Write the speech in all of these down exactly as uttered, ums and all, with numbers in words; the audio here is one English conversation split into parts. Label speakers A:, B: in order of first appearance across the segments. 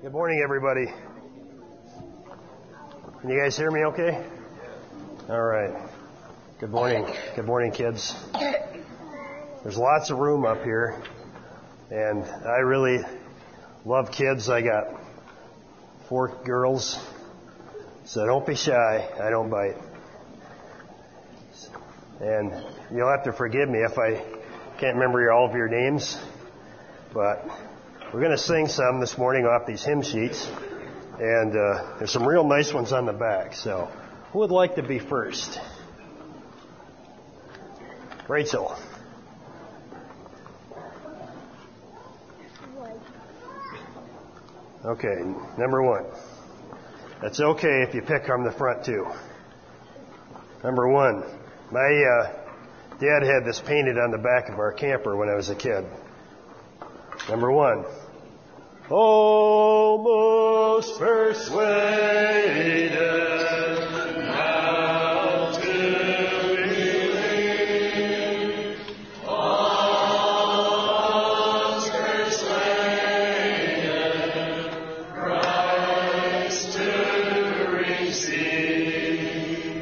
A: Good morning, everybody. Can you guys hear me okay? All right. Good morning. Good morning, kids. There's lots of room up here, and I really love kids. I got four girls, so don't be shy. I don't bite. And you'll have to forgive me if I can't remember all of your names, but we're going to sing some this morning off these hymn sheets, and uh, there's some real nice ones on the back. So who would like to be first? Rachel. Okay, number one. That's okay if you pick from the front too. Number one. My uh, dad had this painted on the back of our camper when I was a kid. Number one. Almost persuaded now to believe. Almost persuaded Christ to receive.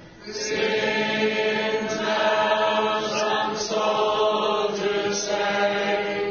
A: Sins now some soul to save.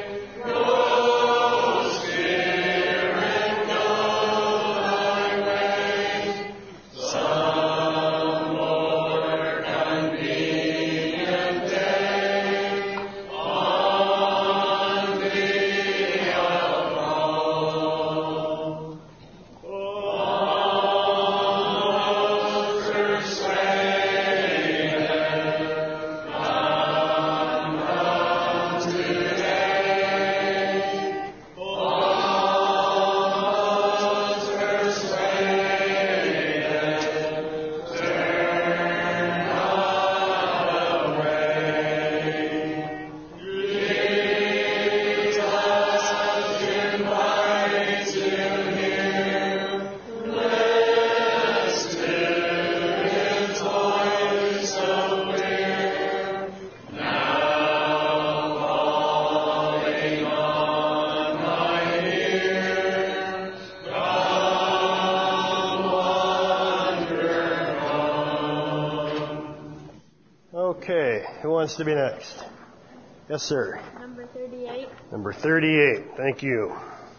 A: Okay, who wants to be next? Yes, sir.
B: Number thirty-eight.
A: Number thirty-eight, thank you.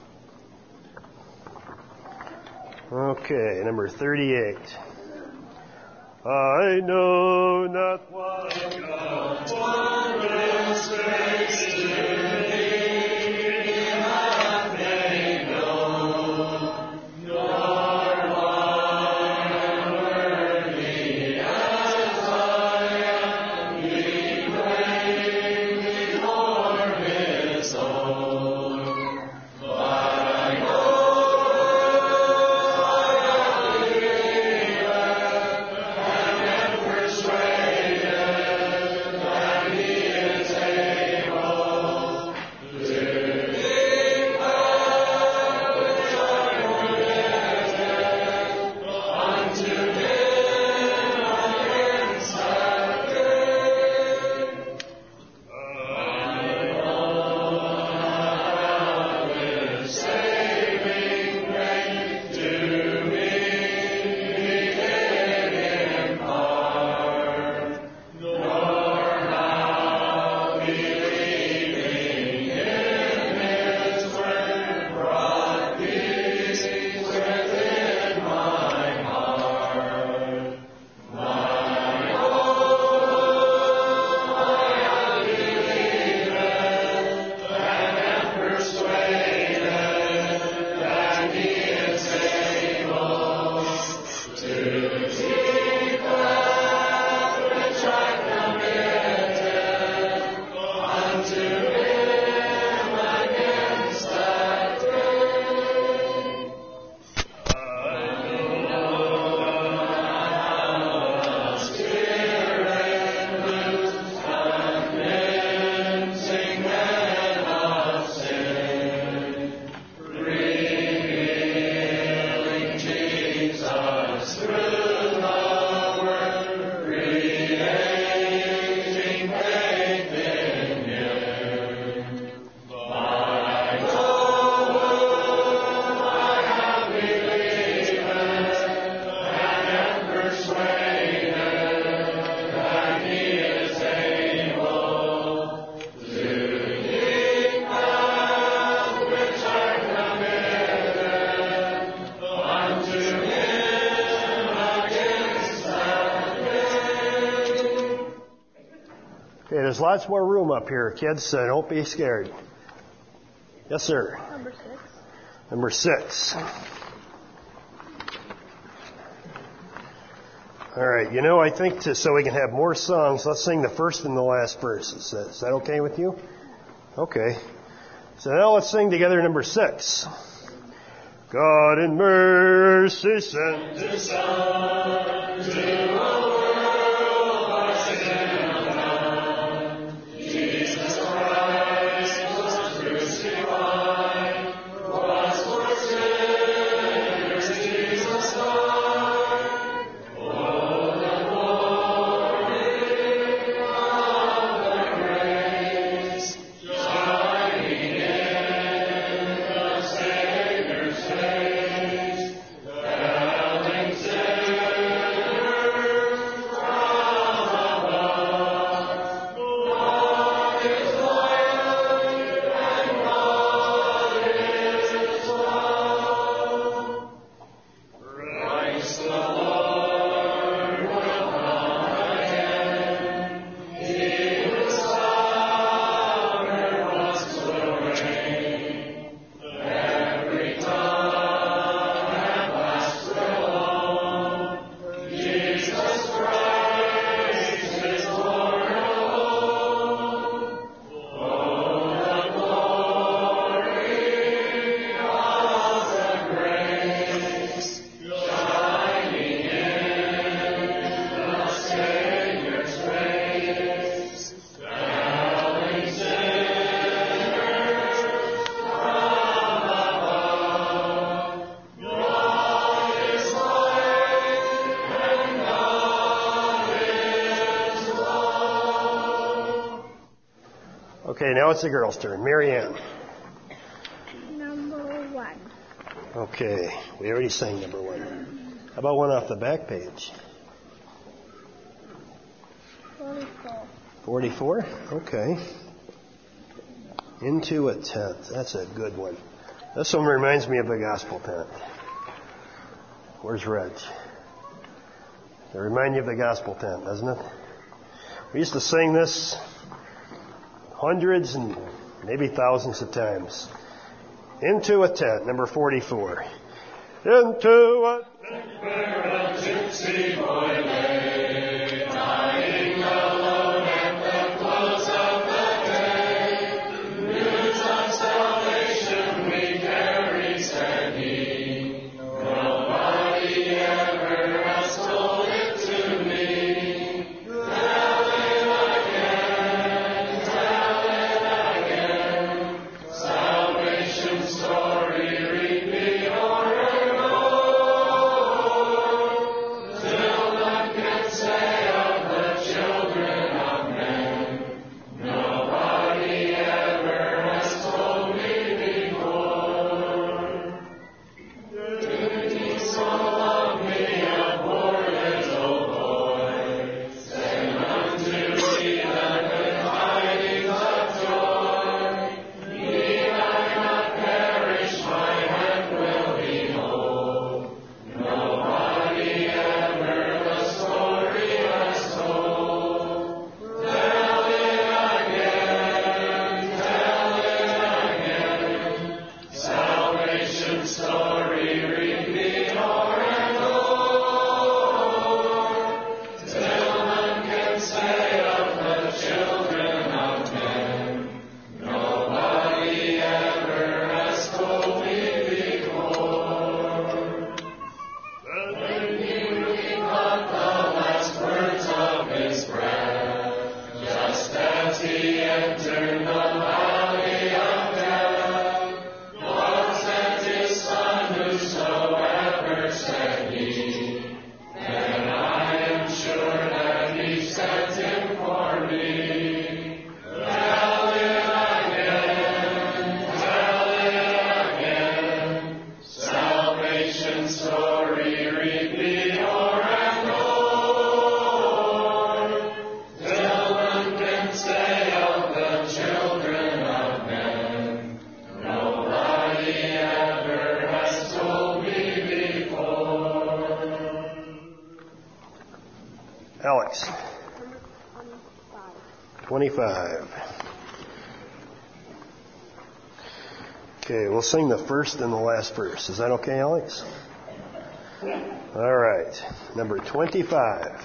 A: Okay, number thirty-eight. I know not what God's wondrous grace to me hath made known, nor why I'm worthy as I am, be praying before His throne. But I know I believe and am persuaded that He is able there's lots more room up here, kids, so don't be scared. Yes, sir.
B: Number six.
A: Number six. All right, you know, I think to, so we can have more songs, let's sing the first and the last verses. Is that okay with you? Okay. So now let's sing together number six. God in mercy sent His Son to the world by sin undone. Jesus Christ was crucified, was for sinners Jesus died. Oh, the glory of the grace shining in the Savior's face, telling sinners from above, God is light and God is love. Christ the Lord will come again. He whose summer was will reign. Every tongue at last will own Jesus Christ is Lord alone. Oh, the glory of the grace shining in the Savior's face, telling sinners from above, God is light and God is love. Okay, now it's the girls' turn. Mary Ann.
B: Number one.
A: Okay, we already sang number one. How about one off the back page?
B: Forty-four.
A: forty-four? Okay. Into a tent. That's a good one. This one reminds me of the gospel tent. Where's Reg? It reminds you of the gospel tent, doesn't it? We used to sing this hundreds and maybe thousands of times. Into a tent, number forty-four. Into a tent where a gypsy boy lay, dying alone at the close of the day. News of salvation we carry, said he. Nobody ever has told it to me. Tell it again, tell it again. Salvation story, repeat o'er and o'er, till none can say of the children of men, nobody ever has told me before. Did he so love me, a poor little boy, send unto me the good tidings of joy? Need I not perish, my hand will be whole. Nobody ever the story has told. Tell it again, tell it again. Salvation story, repeat o'er and o'er, till none can say of the children of men, nobody ever has told me before. Then he really caught the last words of his breath, just as he entered the valley of death. God sent His Son, whosoever, said he. And I am sure that He sent Him for me. Tell it again, tell it again. Salvation story, repeat o'er and o'er, till none can say of the children of men, nobody ever has told me before. Alex.
B: Number twenty-five.
A: twenty-five. Okay, we'll sing the first and the last verse. Is that okay, Alex? All right, number twenty-five.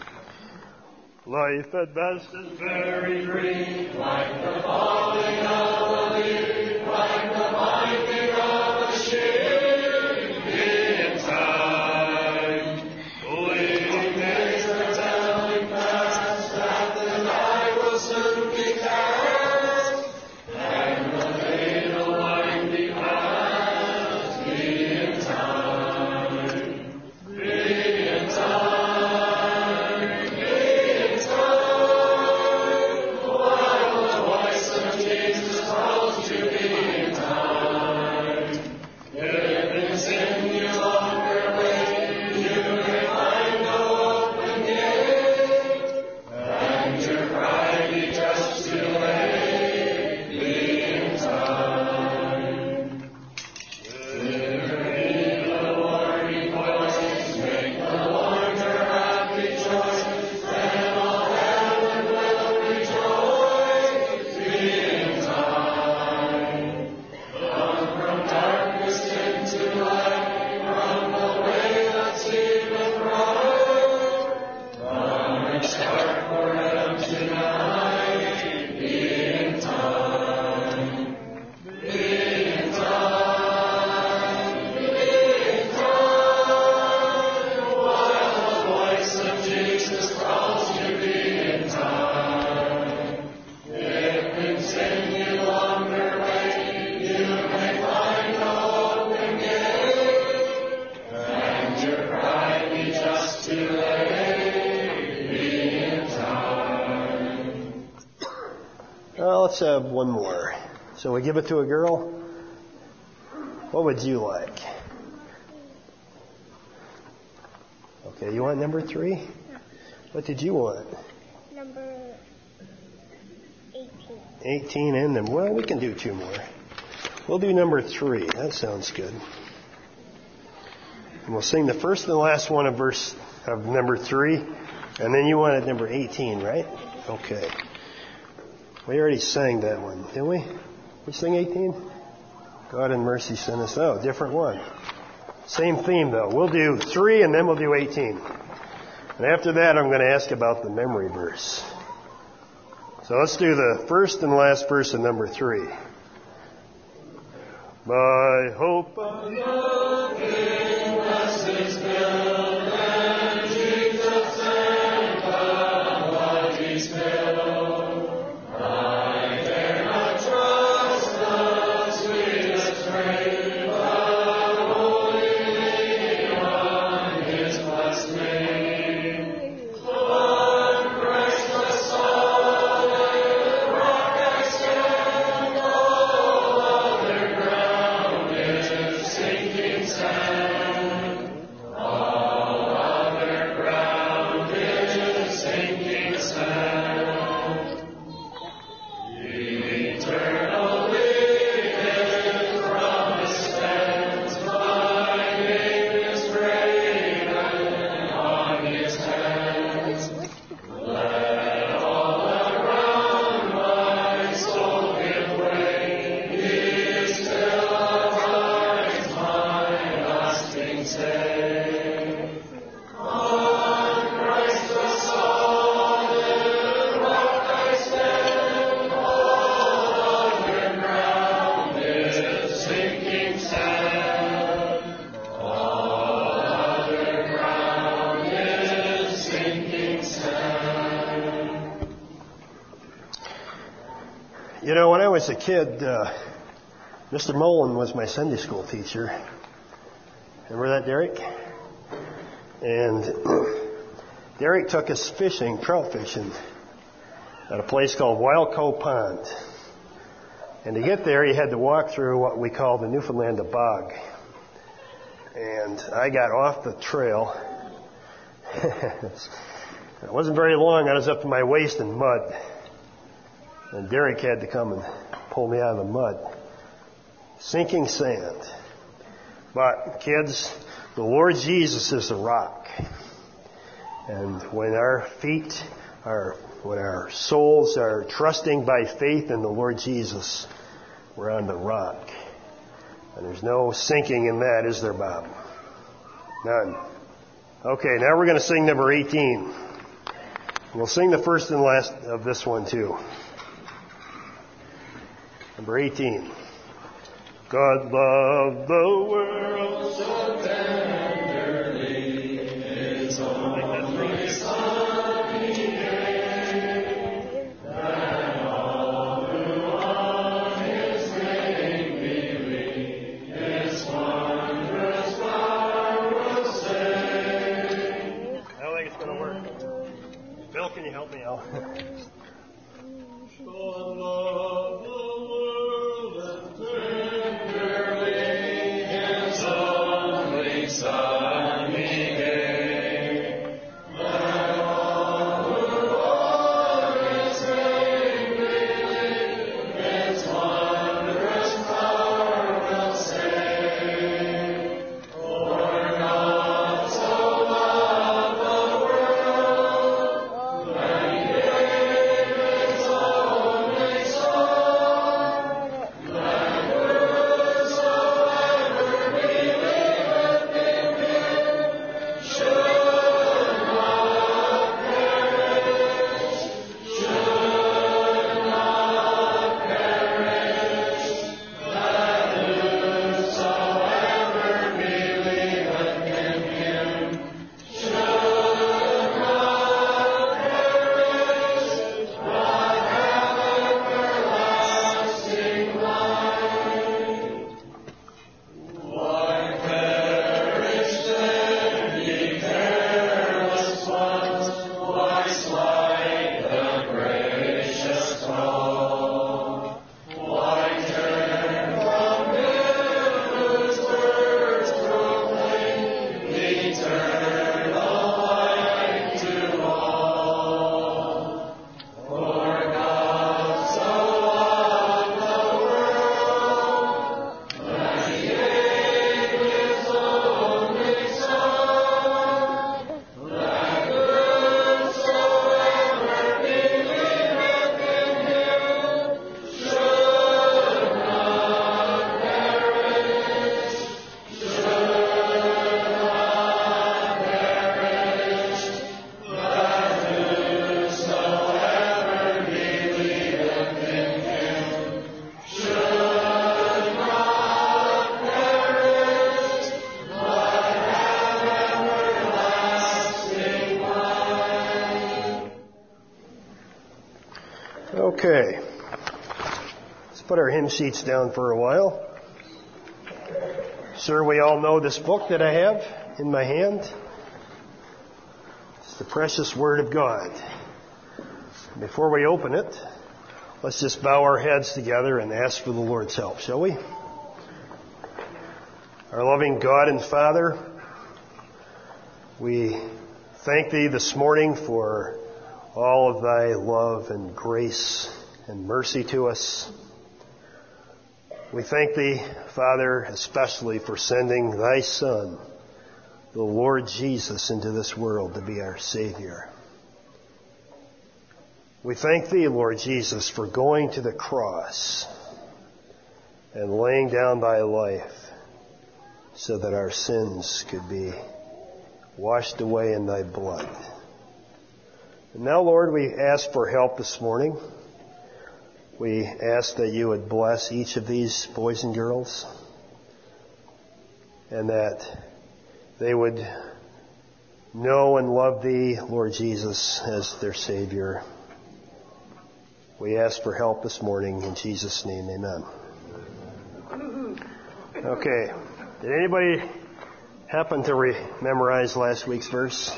A: Life at best is very brief, like the falling of a leaf, like the binding of a sheep in time. Believing is the telling fast that the night will soon be past, and the fatal light be past. Be in time, be in time. Let's have one more. So we give it to a girl. What would you like? Okay, you want number three?
B: No.
A: What did you want?
B: Number eighteen.
A: eighteen and then, well, we can do two more. We'll do number three. That sounds good. And we'll sing the first and the last one of verse of number three. And then you wanted number eighteen, right? Okay. We already sang that one, didn't we? We sing eighteen? God in mercy sent us. Oh, different one. Same theme, though. We'll do three and then we'll do eighteen. And after that, I'm going to ask about the memory verse. So let's do the first and last verse of number three. By hope of nothing less is built, and Jesus sent the bloody spill. You know, when I was a kid, uh, Mister Mullen was my Sunday school teacher. Remember that, Derek? And Derek took us fishing, trout fishing, at a place called Wild Cove Pond. And to get there, you had to walk through what we call the Newfoundland bog. And I got off the trail. It wasn't very long. I was up to my waist in mud. And Derek had to come and pull me out of the mud. Sinking sand. But, kids, the Lord Jesus is a rock. And when our feet our when our souls are trusting by faith in the Lord Jesus, we're on the rock. And there's no sinking in that, is there, Bob? None. Okay, now we're going to sing number eighteen. We'll sing the first and last of this one too. Number eighteen. God loved the world so tenderly, His only Son He gave, that all who on His name believe, His wondrous power will save. I don't think it's going to work. Bill, can you help me out? God loved the world and tenderly His only Son He gave, that all who on His name believe, His wondrous power will save. For God so loved the world that He gave His only Son, that whosoever believeth in Him should not perish, should not perish, that whosoever believeth in Him should not perish, but have everlasting life. Why perish then, ye careless ones? Why slight the gracious call? Why turn from Him whose words proclaim eternal life to all? For God so loved the world that He gave His only Son, that whosoever believeth in Him should not perish, should not perish, but whosoever believeth in Him should not perish, but have everlasting life. Okay. Let's put our hymn sheets down for a while. Sure, we all know this book that I have in my hand. It's the precious Word of God. Before we open it, let's just bow our heads together and ask for the Lord's help, shall we? Our loving God and Father, we thank Thee this morning for all of Thy love and grace and mercy to us. We thank Thee, Father, especially for sending Thy Son, the Lord Jesus, into this world to be our Savior. We thank Thee, Lord Jesus, for going to the cross and laying down Thy life so that our sins could be washed away in Thy blood. And now, Lord, we ask for help this morning. We ask that You would bless each of these boys and girls and that they would know and love Thee, Lord Jesus, as their Savior. We ask for help this morning in Jesus' name, amen. Okay. Did anybody happen to re- memorize last week's verse?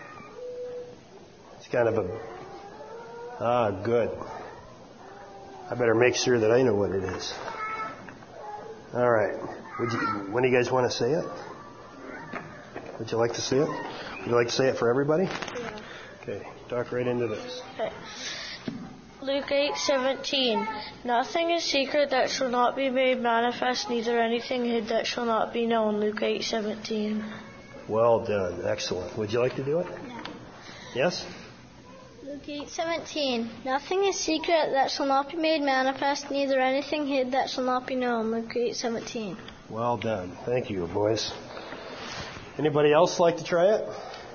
A: It's kind of a... Ah, good. I better make sure that I know what it is. All right. Would you, when do you guys want to say it? Would you like to say it? Would you like to say it for everybody?
B: Yeah.
A: Okay. Talk right into this.
B: Okay. Luke eight seventeen. Nothing is secret that shall not be made manifest, neither anything hid that shall not be known. Luke eight seventeen.
A: Well done. Excellent. Would you like to do it?
B: Yeah.
A: Yes?
B: The
C: Luke eight seventeen. Nothing is secret that shall not be made manifest, neither anything hid that shall not be known. Luke eight seventeen.
A: Well done. Thank you, boys. Anybody else like to try it?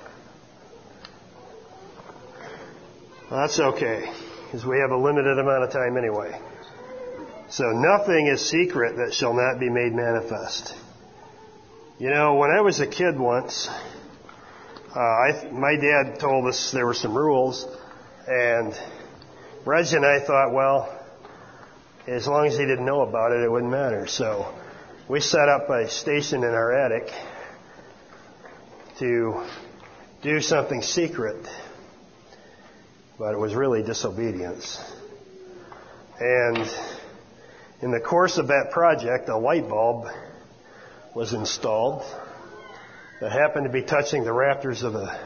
A: Well, that's okay, because we have a limited amount of time anyway. So nothing is secret that shall not be made manifest. You know, when I was a kid once, uh, I, my dad told us there were some rules, and Reg and I thought, well, as long as he didn't know about it, it wouldn't matter. So we set up a station in our attic to do something secret, but it was really disobedience. And in the course of that project, a light bulb was installed that happened to be touching the rafters of the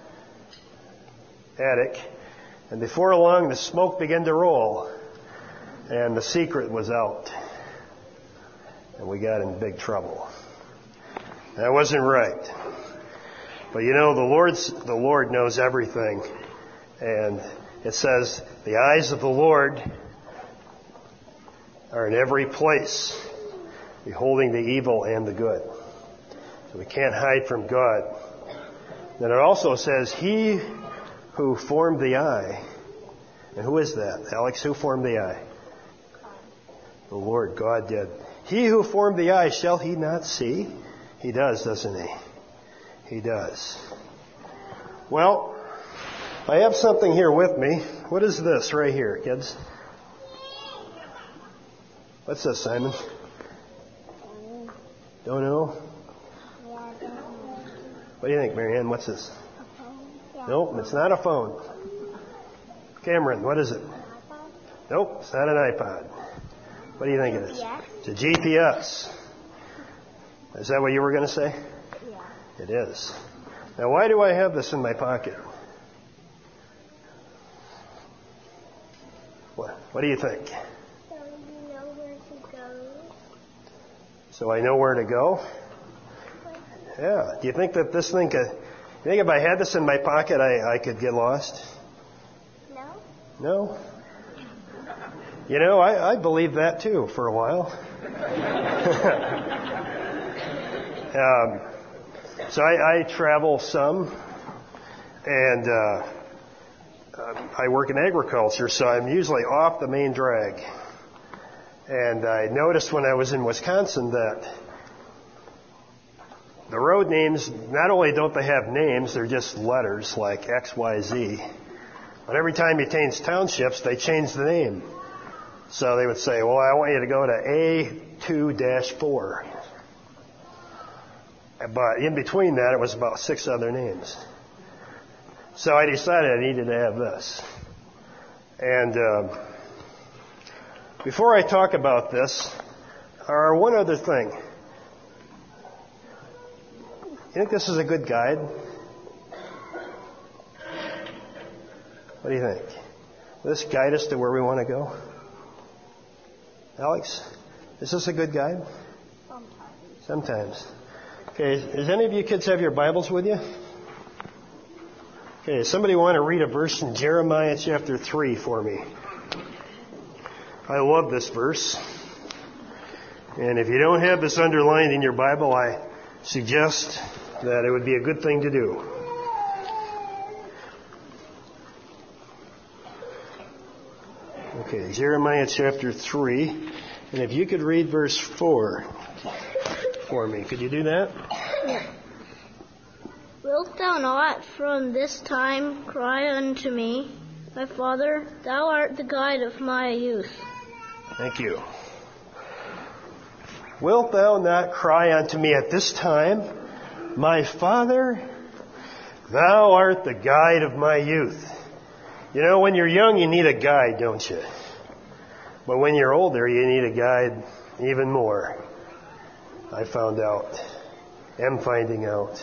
A: attic. And before long, the smoke began to roll, and the secret was out. And we got in big trouble. That wasn't right. But you know, the Lord's, the Lord knows everything. And it says, the eyes of the Lord are in every place, beholding the evil and the good. So we can't hide from God. Then it also says, he who formed the eye. And who is that? Alex, who formed the eye? The Lord, God did. He who formed the eye, shall he not see? He does, doesn't he? He does. Well, I have something here with me. What is this right here, kids? What's this, Simon? Don't know? What do you think, Marianne? What's this? Nope, it's not a phone. Cameron, what is it? Nope, it's not an iPod. What do you think it is? It's a G P S. Is that what you were going to say? Yeah. It is. Now, why do I have this in my pocket? What, what do you think?
C: So you know where to go.
A: So I know where to go? Yeah. Do you think that this thing could... You think if I had this in my pocket, I, I could get lost?
C: No.
A: No? You know, I, I believed that too for a while. um, so I, I travel some, and uh, I work in agriculture, so I'm usually off the main drag. And I noticed when I was in Wisconsin that the road names, not only don't they have names, they're just letters like X, Y, Z. But every time you change townships, they change the name. So they would say, well, I want you to go to A two dash four. But in between that, it was about six other names. So I decided I needed to have this. And uh, before I talk about this, or one other thing. You think this is a good guide? What do you think? Will this guide us to where we want to go? Alex, is this a good guide?
C: Sometimes.
A: Sometimes. Okay, does any of you kids have your Bibles with you? Okay, does somebody want to read a verse in Jeremiah chapter three for me? I love this verse. And if you don't have this underlined in your Bible, I suggest that it would be a good thing to do. Okay, Jeremiah chapter three. And if you could read verse four for me. Could you do that?
C: Yeah. Wilt thou not from this time cry unto me, my Father, thou art the guide of my youth.
A: Thank you. Wilt thou not cry unto me at this time, my Father, thou art the guide of my youth. You know, when you're young, you need a guide, don't you? But when you're older, you need a guide even more. I found out. Am finding out.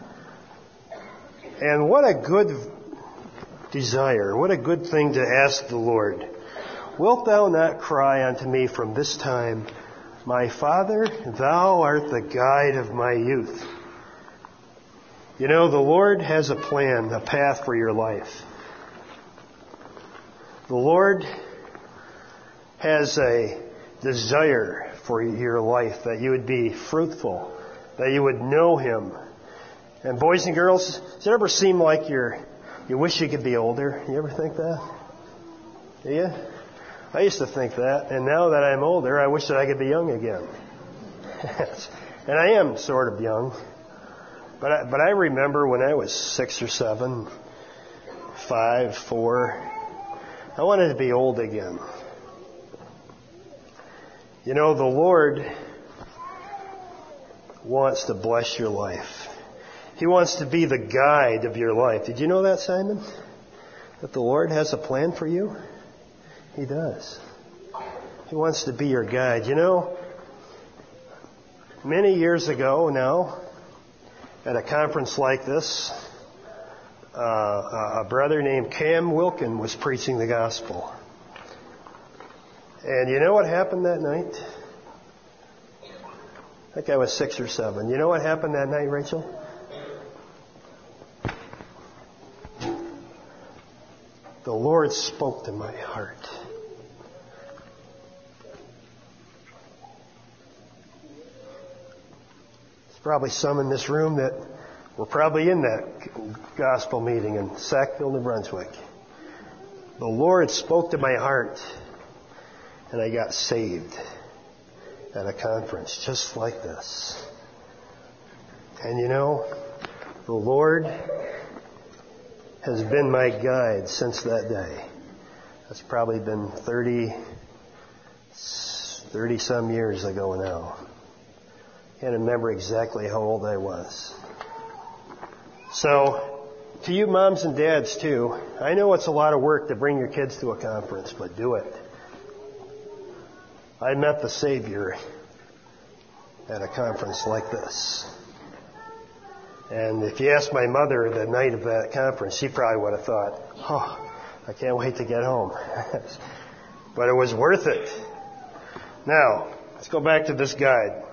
A: And what a good desire, what a good thing to ask the Lord. Wilt thou not cry unto me from this time, my Father, thou art the guide of my youth. You know, the Lord has a plan, a path for your life. The Lord has a desire for your life, that you would be fruitful, that you would know Him. And boys and girls, does it ever seem like you're, you wish you could be older? You ever think that? Do you? I used to think that, and now that I'm older, I wish that I could be young again. And I am sort of young. But I, but I remember when I was six or seven, five, four, I wanted to be old again. You know, the Lord wants to bless your life. He wants to be the guide of your life. Did you know that, Simon? That the Lord has a plan for you? He does. He wants to be your guide. You know, many years ago now, at a conference like this, uh, a brother named Cam Wilkin was preaching the gospel. And you know what happened that night? I think I was six or seven. You know what happened that night, Rachel? The Lord spoke to my heart. There's probably some in this room that were probably in that gospel meeting in Sackville, New Brunswick. The Lord spoke to my heart, and I got saved at a conference just like this. And you know, the Lord has been my guide since that day. That's probably been thirty, thirty some years ago now. Can't remember exactly how old I was. So, to you moms and dads too, I know it's a lot of work to bring your kids to a conference, but do it. I met the Savior at a conference like this. And if you asked my mother the night of that conference, she probably would have thought, oh, I can't wait to get home. But it was worth it. Now, let's go back to this guide.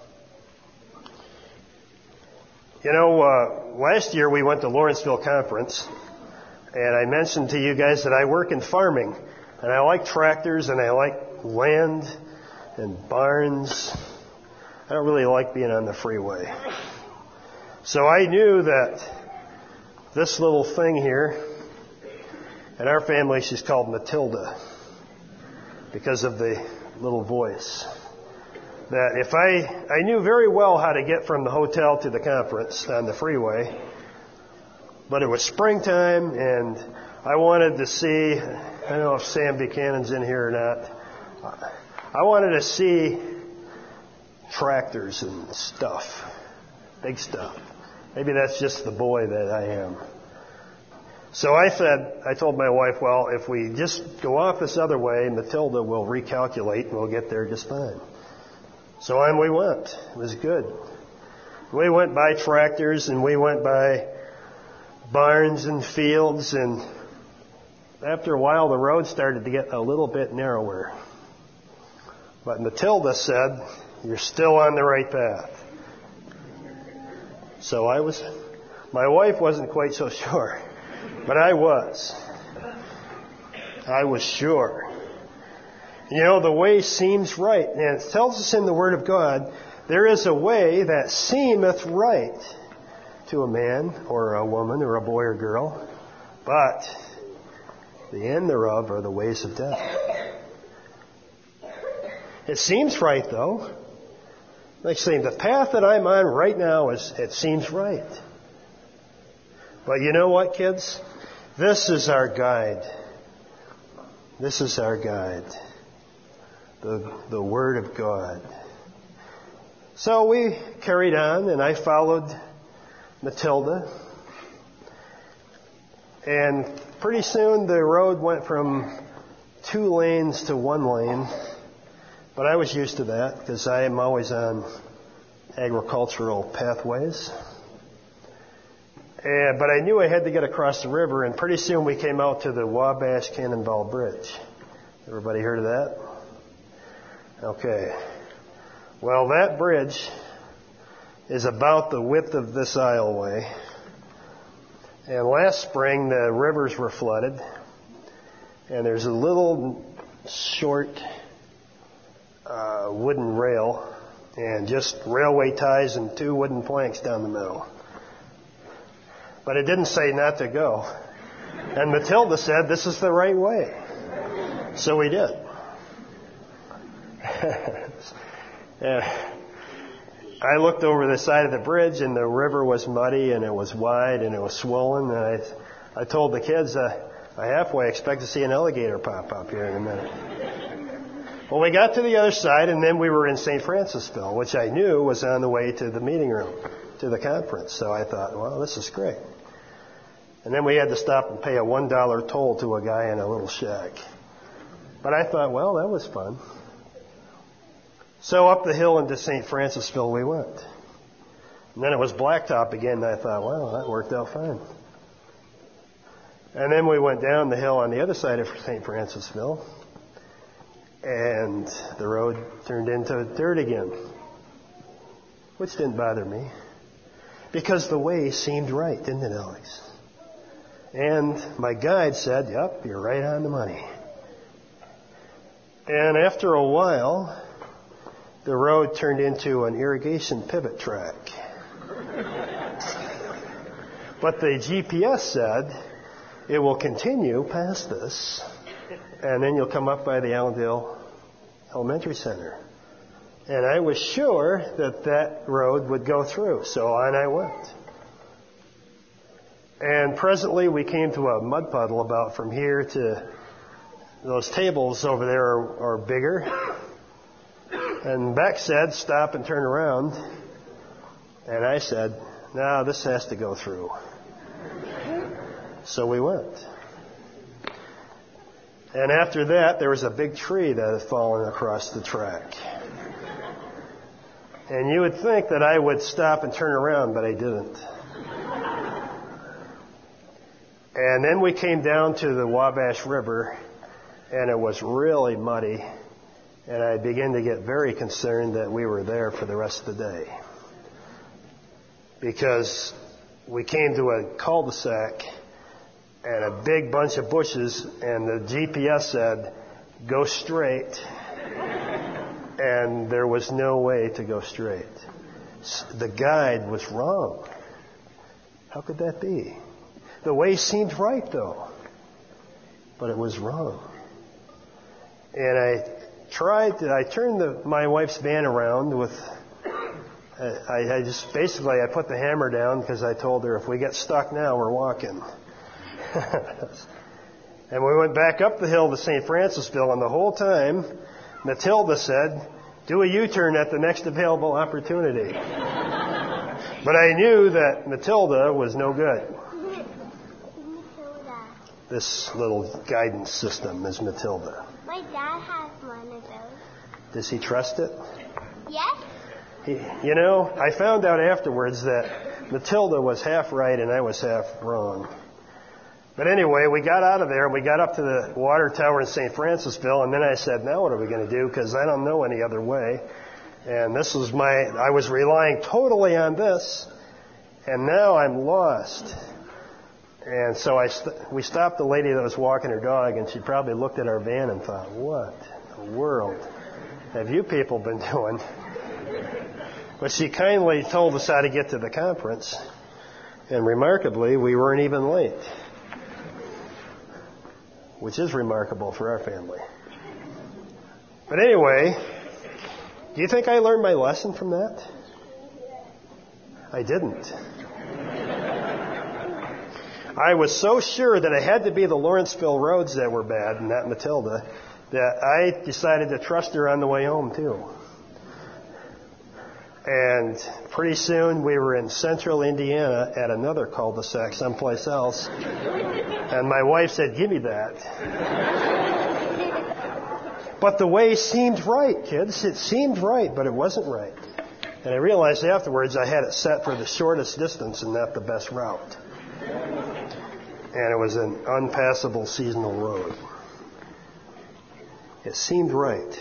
A: You know, uh, last year we went to Lawrenceville Conference, and I mentioned to you guys that I work in farming, and I like tractors, and I like land and barns. I don't really like being on the freeway. So I knew that this little thing here, in our family she's called Matilda because of the little voice. That if I, I knew very well how to get from the hotel to the conference on the freeway, but it was springtime and I wanted to see, I don't know if Sam Buchanan's in here or not, I wanted to see tractors and stuff, big stuff. Maybe that's just the boy that I am. So I said, I told my wife, well, if we just go off this other way, Matilda will recalculate and we'll get there just fine. So on we went. It was good. We went by tractors and we went by barns and fields, and after a while the road started to get a little bit narrower. But Matilda said, you're still on the right path. So I was, my wife wasn't quite so sure, but I was. I was sure. You know, the way seems right. And it tells us in the Word of God, there is a way that seemeth right to a man or a woman or a boy or girl, but the end thereof are the ways of death. It seems right, though. Like saying, the path that I'm on right now, is it seems right. But you know what, kids? This is our guide. This is our guide. The, the Word of God. So we carried on, and I followed Matilda. And pretty soon the road went from two lanes to one lane. But I was used to that because I am always on agricultural pathways. And, but I knew I had to get across the river, and pretty soon we came out to the Wabash Cannonball Bridge. Everybody heard of that? Okay. Well, that bridge is about the width of this aisleway. And last spring the rivers were flooded. And there's a little short uh, wooden rail and just railway ties and two wooden planks down the middle. But it didn't say not to go. And Matilda said, this is the right way. So we did. And I looked over the side of the bridge, and the river was muddy, and it was wide, and it was swollen. And I, I told the kids, uh, I halfway expect to see an alligator pop up here in a minute. Well, we got to the other side, and then we were in Saint Francisville, which I knew was on the way to the meeting room, to the conference. So I thought, well, this is great. And then we had to stop and pay a one dollar toll to a guy in a little shack. But I thought, well, that was fun. So up the hill into Saint Francisville we went. And then it was blacktop again, and I thought, well, that worked out fine. And then we went down the hill on the other side of Saint Francisville, and the road turned into dirt again, which didn't bother me, because the way seemed right, didn't it, Alex? And my guide said, yep, you're right on the money. And after a while, the road turned into an irrigation pivot track. But the G P S said, it will continue past this, and then you'll come up by the Allendale Elementary Center. And I was sure that that road would go through, so on I went. And presently we came to a mud puddle about from here to those tables over there are, are bigger. And Beck said, stop and turn around. And I said, no, this has to go through. So we went. And after that, there was a big tree that had fallen across the track. And you would think that I would stop and turn around, but I didn't. And then we came down to the Wabash River, and it was really muddy. And I began to get very concerned that we were there for the rest of the day. Because we came to a cul-de-sac and a big bunch of bushes, and the G P S said, go straight. And there was no way to go straight. The guide was wrong. How could that be? The way seemed right, though. But it was wrong. And I tried to, I turned the, my wife's van around with, I, I just, basically I put the hammer down because I told her if we get stuck now, we're walking. And we went back up the hill to Saint Francisville, and the whole time, Matilda said, do a U-turn at the next available opportunity. But I knew that Matilda was no good.
C: Matilda.
A: This little guidance system is Matilda.
C: My dad has one of those.
A: Does he trust it?
C: Yes?
A: He, you know, I found out afterwards that Matilda was half right and I was half wrong. But anyway, we got out of there and we got up to the water tower in Saint Francisville, and then I said, now what are we going to do? Because I don't know any other way. And this was my, I was relying totally on this, and now I'm lost. And so I st- we stopped the lady that was walking her dog, and she probably looked at our van and thought, what in the world have you people been doing? But she kindly told us how to get to the conference, and remarkably, we weren't even late. Which is remarkable for our family. But anyway, do you think I learned my lesson from that? I didn't. I was so sure that it had to be the Lawrenceville roads that were bad, and not Matilda, that I decided to trust her on the way home too. And pretty soon we were in central Indiana at another cul-de-sac someplace else. And my wife said, give me that. But the way seemed right, kids. It seemed right, but it wasn't right. And I realized afterwards I had it set for the shortest distance and not the best route. And it was an unpassable seasonal road. It seemed right.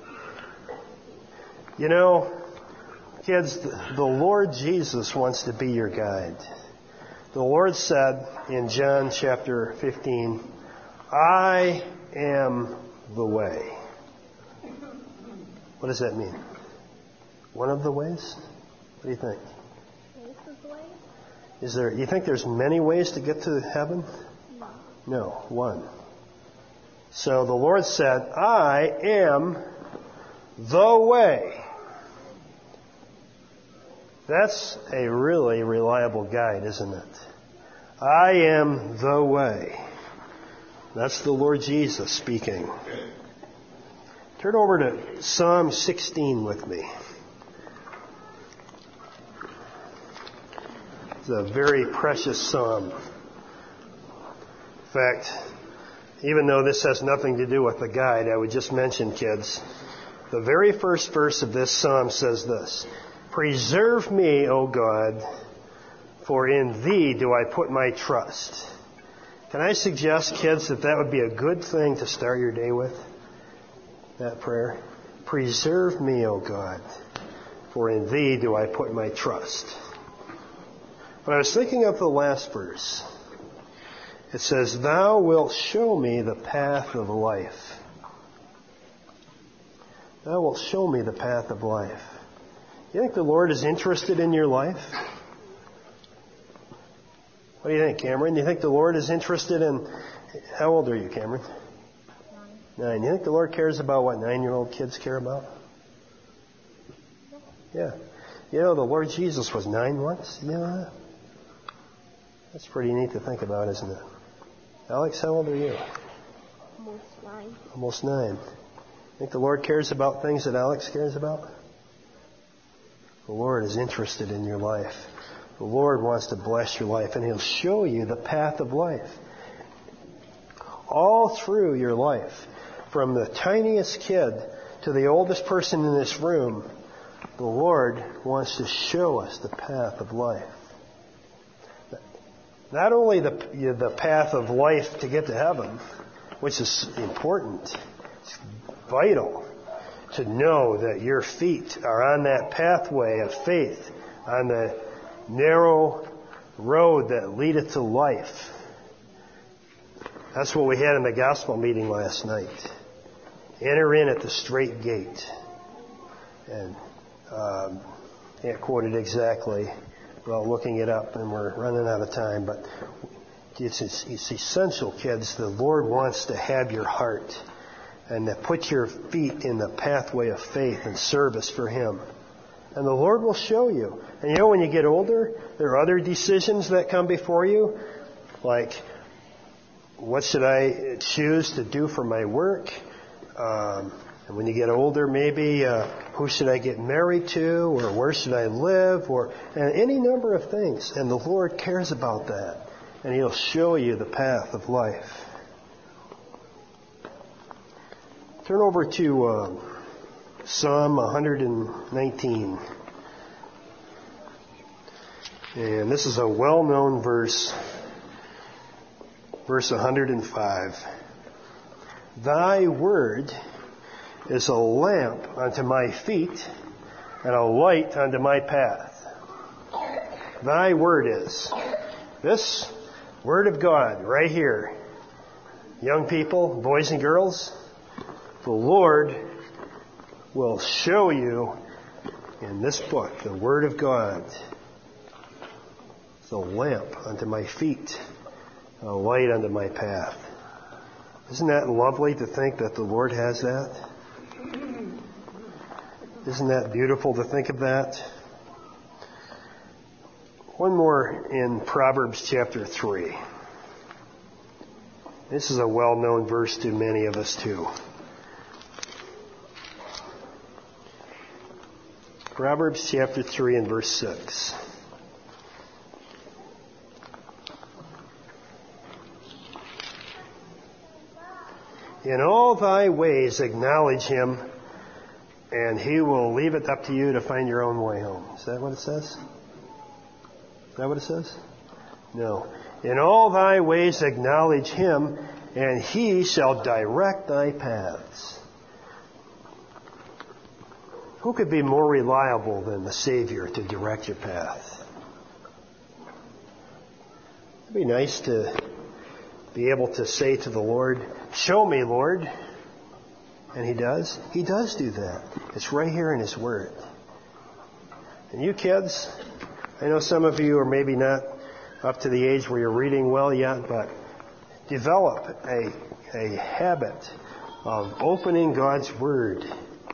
A: You know, kids, the Lord Jesus wants to be your guide. The Lord said in John chapter fifteen, I am the way. What does that mean? One of the ways? What do you think? Is there, you think there's many ways to get to heaven? No. No, one. So the Lord said, I am the way. That's a really reliable guide, isn't it? I am the way. That's the Lord Jesus speaking. Turn over to Psalm sixteen with me. It's a very precious psalm. In fact, even though this has nothing to do with the guide, I would just mention, kids, the very first verse of this psalm says this: Preserve me, O God, for in Thee do I put my trust. Can I suggest, kids, that that would be a good thing to start your day with? That prayer. Preserve me, O God, for in Thee do I put my trust. But I was thinking of the last verse. It says, Thou wilt show me the path of life. Thou wilt show me the path of life. You think the Lord is interested in your life? What do you think, Cameron? Do you think the Lord is interested in... How old are you, Cameron? Nine. Nine. You think the Lord cares about what nine-year-old kids care about? Yeah. You know, the Lord Jesus was nine once. You know that? That's pretty neat to think about, isn't it? Alex, how old are you?
C: Almost nine.
A: Almost nine. Think the Lord cares about things that Alex cares about? The Lord is interested in your life. The Lord wants to bless your life, and He'll show you the path of life. All through your life, from the tiniest kid to the oldest person in this room, the Lord wants to show us the path of life. Not only the, the path of life to get to heaven, which is important, it's vital to know that your feet are on that pathway of faith, on the narrow road that leadeth to life. That's what we had in the gospel meeting last night. Enter in at the straight gate. And um, can't quote it exactly without looking it up, and we're running out of time. But it's, it's, it's essential, kids. The Lord wants to have your heart and to put your feet in the pathway of faith and service for Him. And the Lord will show you. And you know, when you get older, there are other decisions that come before you, like, what should I choose to do for my work? Um, and when you get older, maybe uh, who should I get married to, or where should I live, or and any number of things. And the Lord cares about that, and He'll show you the path of life. Turn over to uh, Psalm one nineteen. And this is a well-known verse, verse one hundred five. Thy word is a lamp unto my feet and a light unto my path. Thy word is. This word of God right here. Young people, boys and girls, the Lord will show you in this book, the Word of God. It's a lamp unto my feet, a light unto my path. Isn't that lovely to think that the Lord has that? Isn't that beautiful to think of that? One more in Proverbs chapter three. This is a well-known verse to many of us too. Proverbs chapter three and verse six. In all thy ways acknowledge Him, and He will leave it up to you to find your own way home. Is that what it says? Is that what it says? No. In all thy ways acknowledge Him, and He shall direct thy paths. Who could be more reliable than the Savior to direct your path? It'd be nice to be able to say to the Lord, "Show me, Lord." And He does. He does do that. It's right here in His Word. And you kids, I know some of you are maybe not up to the age where you're reading well yet, but develop a, a habit of opening God's Word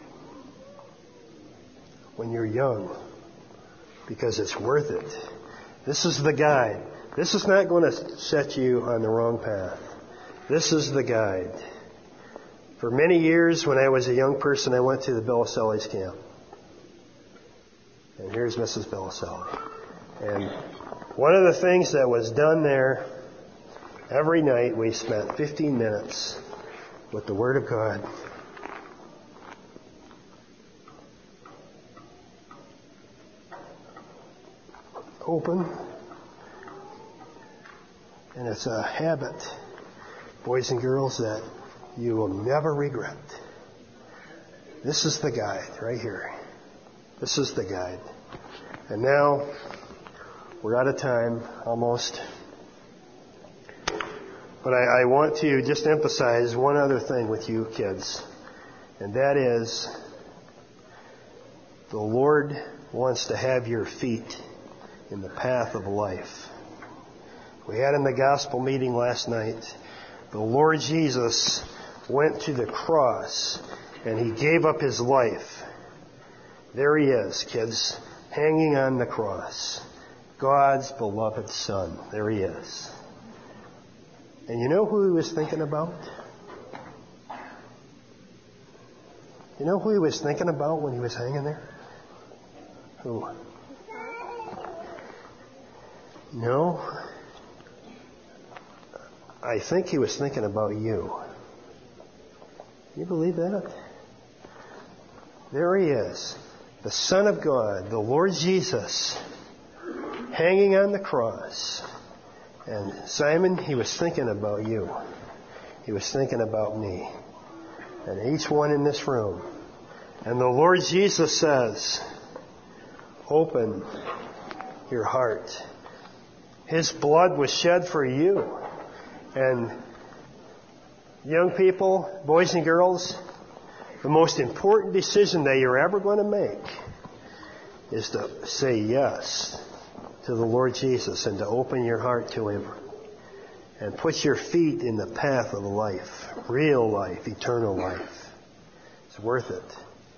A: when you're young, because it's worth it. This is the guide. This is not going to set you on the wrong path. This is the guide. For many years, when I was a young person, I went to the Bellacelli's camp. And here's Missus Bellacelli. And one of the things that was done there, every night we spent fifteen minutes with the Word of God. Open. And it's a habit, boys and girls, that you will never regret. This is the guide right here. This is the guide. And now, we're out of time, almost. But I, I want to just emphasize one other thing with you kids. And that is, the Lord wants to have your feet in the path of life. We had in the gospel meeting last night, the Lord Jesus went to the cross and He gave up His life. There He is, kids, hanging on the cross. God's beloved Son. There He is. And you know who He was thinking about? You know who He was thinking about when He was hanging there? Who? No. I think He was thinking about you. Can you believe that? There He is, the Son of God, the Lord Jesus, hanging on the cross. And Simon, He was thinking about you. He was thinking about me. And each one in this room. And the Lord Jesus says, open your heart. His blood was shed for you. And young people, boys and girls, the most important decision that you're ever going to make is to say yes to the Lord Jesus and to open your heart to Him and put your feet in the path of life, real life, eternal life. It's worth it.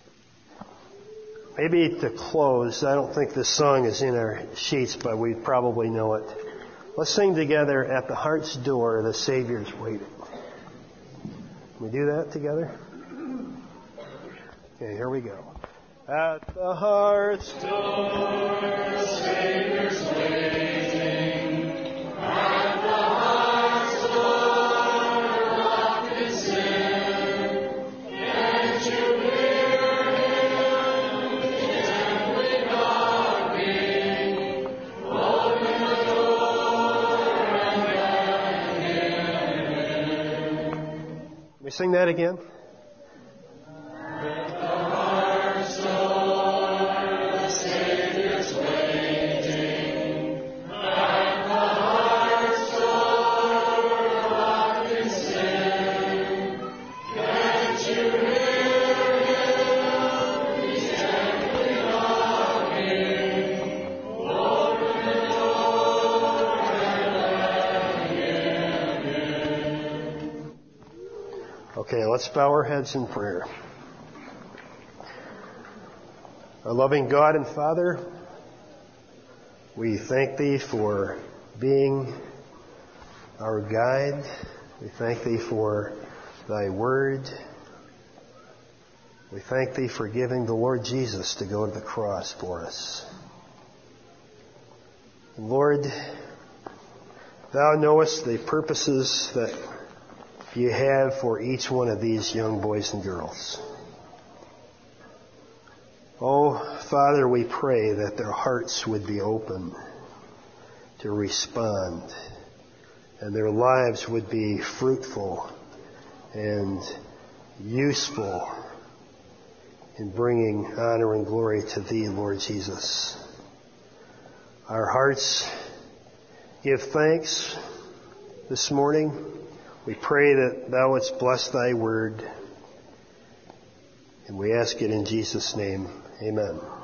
A: Maybe to close, I don't think this song is in our sheets, but we probably know it. Let's sing together, "At the Heart's Door, the Savior's Waiting." Can we do that together? Okay, here we go. At the heart's door, the Savior's waiting. At the heart's door, locked in sin. Can't you hear Him gently knocking? Open the door and let Him in. Can we sing that again? Okay, let's bow our heads in prayer. Our loving God and Father, we thank Thee for being our guide. We thank Thee for Thy Word. We thank Thee for giving the Lord Jesus to go to the cross for us. And Lord, Thou knowest the purposes that You have for each one of these young boys and girls. Oh, Father, we pray that their hearts would be open to respond and their lives would be fruitful and useful in bringing honor and glory to Thee, Lord Jesus. Our hearts give thanks this morning. We pray that thou wouldst bless thy word. And we ask it in Jesus' name. Amen.